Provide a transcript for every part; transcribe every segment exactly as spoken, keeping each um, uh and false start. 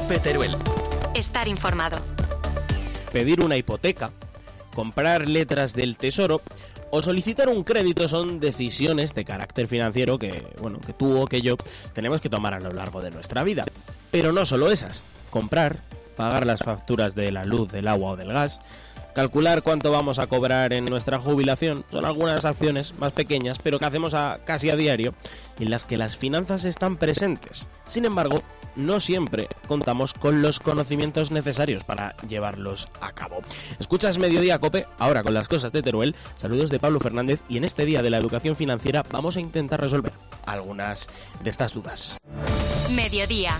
COPE Teruel. Estar informado. Pedir una hipoteca, comprar letras del tesoro o solicitar un crédito son decisiones de carácter financiero que, bueno, que tú o que yo tenemos que tomar a lo largo de nuestra vida. Pero no solo esas. Comprar, pagar las facturas de la luz, del agua o del gas, calcular cuánto vamos a cobrar en nuestra jubilación, son algunas acciones más pequeñas, pero que hacemos a, casi a diario, en las que las finanzas están presentes. Sin embargo, no siempre contamos con los conocimientos necesarios para llevarlos a cabo. Escuchas Mediodía Cope, ahora con las cosas de Teruel. Saludos de Pablo Fernández, y en este día de la educación financiera vamos a intentar resolver algunas de estas dudas. Mediodía.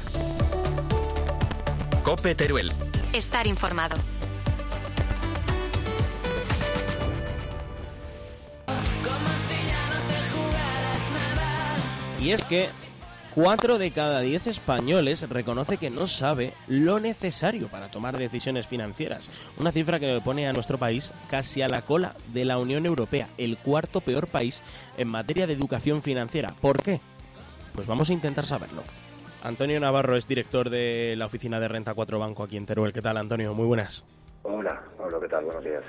COPE Teruel. Estar informado. Y es que cuatro de cada diez españoles reconoce que no sabe lo necesario para tomar decisiones financieras. Una cifra que pone a nuestro país casi a la cola de la Unión Europea, el cuarto peor país en materia de educación financiera. ¿Por qué? Pues vamos a intentar saberlo. Antonio Navarro es director de la oficina de Renta cuatro Banco aquí en Teruel. ¿Qué tal, Antonio? Muy buenas. Hola, Pablo, ¿qué tal? Buenos días.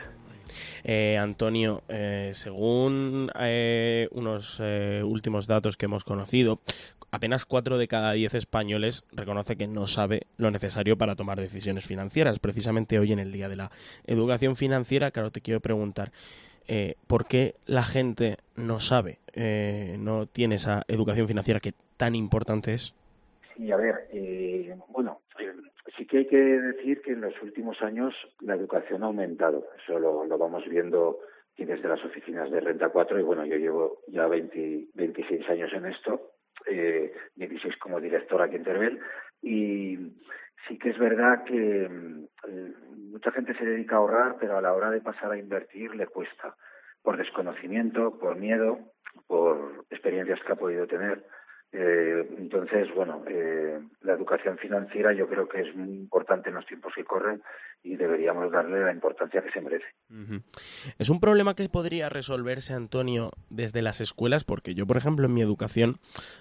Eh, Antonio, eh, según eh, unos eh, últimos datos que hemos conocido, apenas cuatro de cada diez españoles reconoce que no sabe lo necesario para tomar decisiones financieras. Precisamente hoy, en el Día de la Educación Financiera, claro, te quiero preguntar, eh, ¿por qué la gente no sabe, eh, no tiene esa educación financiera que tan importante es? Sí, a ver, eh, bueno, eh, sí que hay que decir que en los últimos años la educación ha aumentado. Eso lo, lo vamos viendo aquí desde las oficinas de Renta cuatro, y bueno, yo llevo ya veinte, veintiséis años en esto, eh, dieciséis como director aquí en Teruel, y sí que es verdad que eh, mucha gente se dedica a ahorrar, pero a la hora de pasar a invertir le cuesta, por desconocimiento, por miedo, por experiencias que ha podido tener. Eh, entonces, bueno, eh, la educación financiera yo creo que es muy importante en los tiempos que corren y deberíamos darle la importancia que se merece. Uh-huh. ¿Es un problema que podría resolverse, Antonio, desde las escuelas? Porque yo, por ejemplo, en mi educación,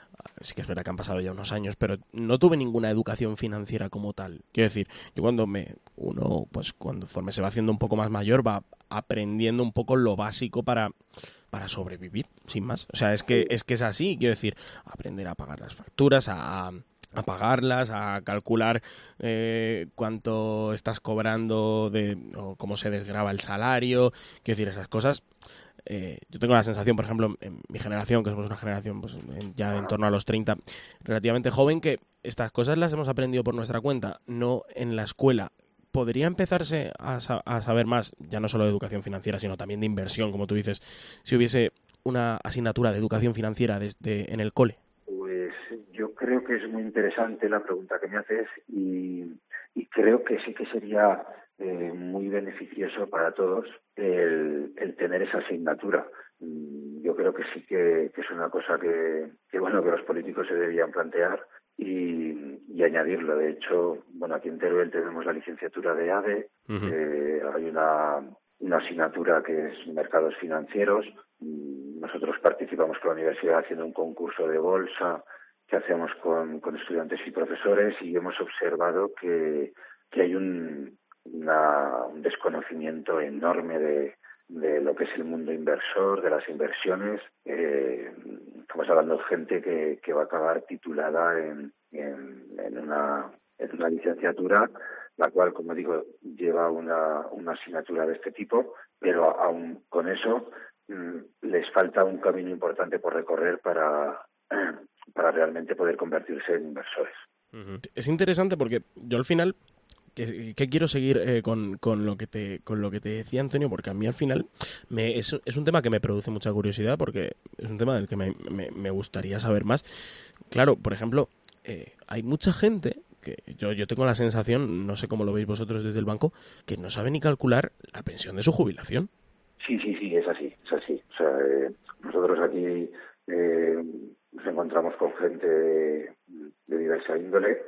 sí que es verdad que han pasado ya unos años, pero no tuve ninguna educación financiera como tal. Quiero decir, yo cuando me uno, pues cuando se va haciendo un poco más mayor, va aprendiendo un poco lo básico para... para sobrevivir, sin más. O sea, es que es que es así, quiero decir, aprender a pagar las facturas, a, a pagarlas, a calcular eh, cuánto estás cobrando de o cómo se desgrava el salario, quiero decir, esas cosas. Eh, yo tengo la sensación, por ejemplo, en mi generación, que somos una generación pues, en, ya en torno a los treinta, relativamente joven, que estas cosas las hemos aprendido por nuestra cuenta, no en la escuela. ¿Podría empezarse a, sa- a saber más, ya no solo de educación financiera, sino también de inversión, como tú dices, si hubiese una asignatura de educación financiera desde en el cole? Pues yo creo que es muy interesante la pregunta que me haces, y, y creo que sí que sería eh, muy beneficioso para todos el, el tener esa asignatura. Mm, Yo creo que sí que, que es una cosa que, que bueno que los políticos se deberían plantear y, y añadirlo. De hecho, bueno, aquí en Teruel tenemos la licenciatura de A D E, Uh-huh. eh, hay una, una asignatura que es mercados financieros. Nosotros participamos con la universidad haciendo un concurso de bolsa que hacemos con, con estudiantes y profesores, y hemos observado que, que hay un, una, un desconocimiento enorme de, de lo que es el mundo inversor, de las inversiones. Eh, estamos hablando de gente que, que va a acabar titulada en, en, en, una, en una licenciatura, la cual, como digo, lleva una, una asignatura de este tipo, pero aún con eso mmm, les falta un camino importante por recorrer para, para realmente poder convertirse en inversores. Uh-huh. Es interesante porque yo al final que, que quiero seguir eh, con, con lo que te con lo que te decía, Antonio, porque a mí al final me, es, es un tema que me produce mucha curiosidad, porque es un tema del que me, me, me gustaría saber más. Claro, por ejemplo, eh, hay mucha gente que yo, yo tengo la sensación, no sé cómo lo veis vosotros desde el banco, que no sabe ni calcular la pensión de su jubilación. Sí, sí, sí, es así, es así. O sea, eh, nosotros aquí eh, nos encontramos con gente de, de diversa índole,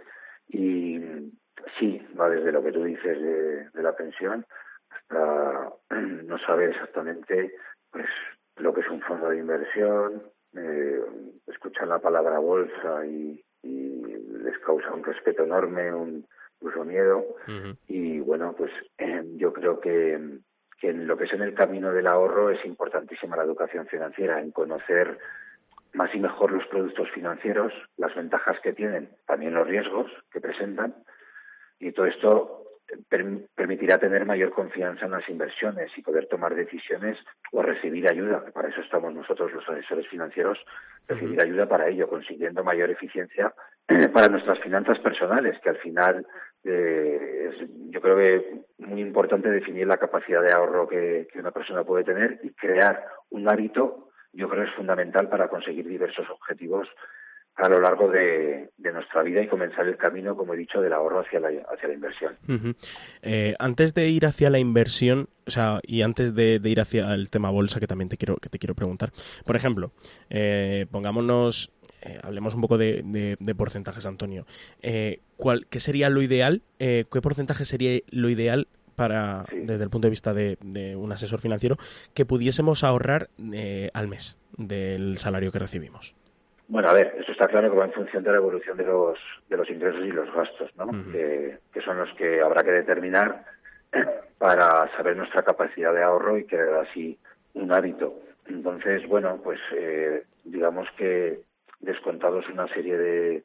y sí, va desde lo que tú dices de, de la pensión hasta no saber exactamente pues lo que es un fondo de inversión, eh, escuchar la palabra bolsa y, y les causa un respeto enorme, un incluso miedo. Uh-huh. Y bueno, pues eh, yo creo que, que en lo que es en el camino del ahorro es importantísima la educación financiera, en conocer más y mejor los productos financieros, las ventajas que tienen, también los riesgos que presentan, y todo esto per- permitirá tener mayor confianza en las inversiones y poder tomar decisiones o recibir ayuda, que para eso estamos nosotros los asesores financieros, recibir ayuda para ello, consiguiendo mayor eficiencia para nuestras finanzas personales, que al final eh, es, yo creo que muy importante definir la capacidad de ahorro que, que una persona puede tener y crear un hábito. Yo creo que es fundamental para conseguir diversos objetivos a lo largo de, de nuestra vida y comenzar el camino, como he dicho, del ahorro hacia la, hacia la inversión. Uh-huh. Eh, antes de ir hacia la inversión, o sea, y antes de, de ir hacia el tema bolsa, que también te quiero, que te quiero preguntar, por ejemplo, eh, pongámonos, eh, hablemos un poco de, de, de porcentajes, Antonio. Eh, ¿cuál, ¿Qué sería lo ideal? Eh, ¿Qué porcentaje sería lo ideal para, sí. desde el punto de vista de, de un asesor financiero, que pudiésemos ahorrar eh, al mes del salario que recibimos? Bueno, a ver, eso está claro que va en función de la evolución de los de los ingresos y los gastos, ¿no? Uh-huh. Que, que son los que habrá que determinar para saber nuestra capacidad de ahorro y crear así un hábito. Entonces, bueno, pues eh, digamos que descontados una serie de,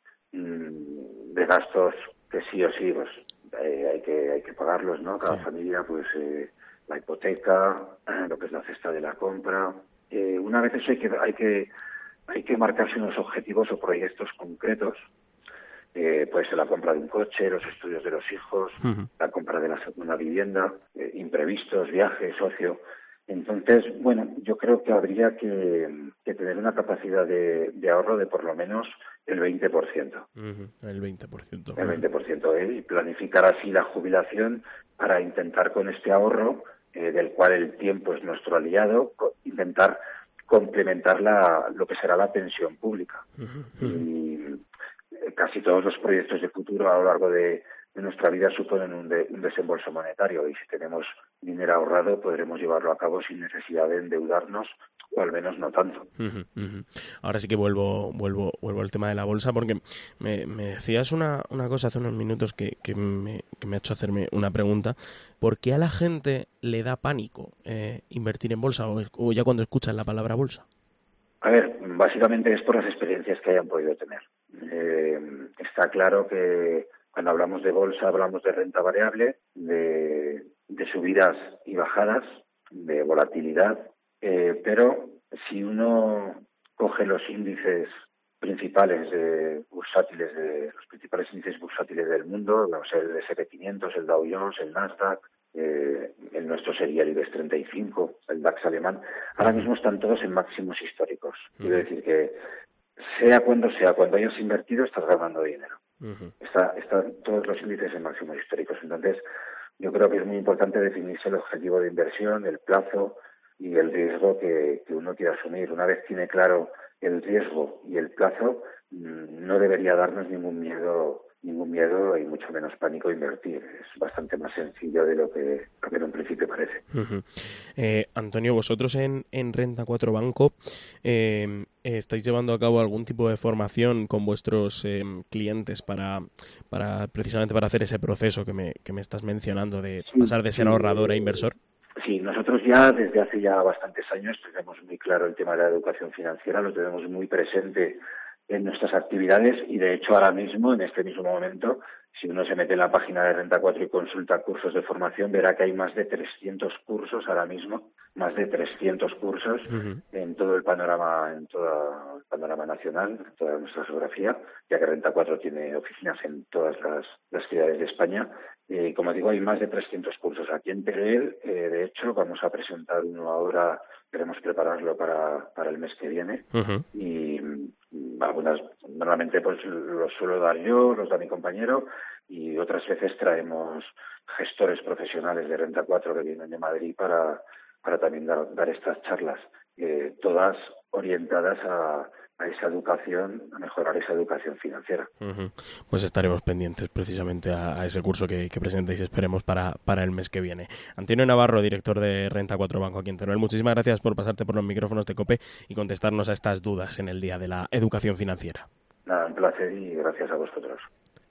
de gastos que sí o sí, pues eh, hay que hay que pagarlos, ¿no? Cada sí. familia, pues eh, la hipoteca, lo que es la cesta de la compra. Eh, una vez eso hay que hay que Hay que marcarse unos objetivos o proyectos concretos. Eh, puede ser la compra de un coche, los estudios de los hijos, uh-huh. la compra de la segunda vivienda, eh, imprevistos, viajes, ocio. Entonces, bueno, yo creo que habría que, que tener una capacidad de, de ahorro de por lo menos el veinte por ciento. Uh-huh. El veinte por ciento. El veinte por ciento. ¿eh? Y planificar así la jubilación para intentar con este ahorro, eh, del cual el tiempo es nuestro aliado, intentar complementar la, lo que será la pensión pública. Uh-huh. Y casi todos los proyectos de futuro a lo largo de, de nuestra vida suponen un, de, un desembolso monetario, y si tenemos dinero ahorrado podremos llevarlo a cabo sin necesidad de endeudarnos, o al menos no tanto. Uh-huh, uh-huh. Ahora sí que vuelvo vuelvo vuelvo al tema de la bolsa, porque me, me decías una, una cosa hace unos minutos que, que, me, que me ha hecho hacerme una pregunta. ¿Por qué a la gente le da pánico eh, invertir en bolsa o, o ya cuando escuchan la palabra bolsa? A ver, básicamente es por las experiencias que hayan podido tener. Eh, está claro que cuando hablamos de bolsa hablamos de renta variable, de, de subidas y bajadas, de volatilidad, eh, pero si uno coge los índices principales de bursátiles, de los principales índices bursátiles del mundo, vamos a ver el ese and pe quinientos, el Dow Jones, el Nasdaq, eh, el nuestro sería el IBEX treinta y cinco, el DAX alemán, ahora mismo están todos en máximos históricos. Quiero decir que sea cuando sea, cuando hayas invertido estás ganando dinero. Uh-huh. Está, están todos los índices en máximos históricos. Entonces, yo creo que es muy importante definirse el objetivo de inversión, el plazo y el riesgo que, que uno quiera asumir. Una vez tiene claro el riesgo y el plazo, no debería darnos ningún miedo ningún miedo y mucho menos pánico a invertir. Es bastante más sencillo de lo que, lo que en un principio parece. Uh-huh. Eh, Antonio, vosotros en, en Renta cuatro Banco eh, estáis llevando a cabo algún tipo de formación con vuestros eh, clientes para, para precisamente para hacer ese proceso que me, que me estás mencionando de sí, pasar de ser sí, ahorrador a inversor. Sí, nosotros ya desde hace ya bastantes años tenemos muy claro el tema de la educación financiera, lo tenemos muy presente en nuestras actividades y de hecho ahora mismo, en este mismo momento, si uno se mete en la página de Renta cuatro y consulta cursos de formación, verá que hay más de trescientos cursos ahora mismo, más de trescientos cursos uh-huh. en todo el panorama, en todo el panorama nacional, en toda nuestra geografía, ya que Renta cuatro tiene oficinas en todas las, las ciudades de España. Y como digo, hay más de trescientos cursos aquí en Teruel. Eh, de hecho, vamos a presentar uno ahora, queremos prepararlo para, para el mes que viene. Uh-huh. Y algunas, normalmente pues los suelo dar yo, los da mi compañero, y otras veces traemos gestores profesionales de Renta cuatro que vienen de Madrid para, para también dar, dar estas charlas, eh, todas orientadas a, a esa educación, a mejorar esa educación financiera. Uh-huh. Pues estaremos pendientes precisamente a, a ese curso que, que presentéis, esperemos, para, para el mes que viene. Antonio Navarro, director de Renta cuatro Banco aquí en Teruel, muchísimas gracias por pasarte por los micrófonos de COPE y contestarnos a estas dudas en el Día de la Educación Financiera. Nada, un placer y gracias a vosotros.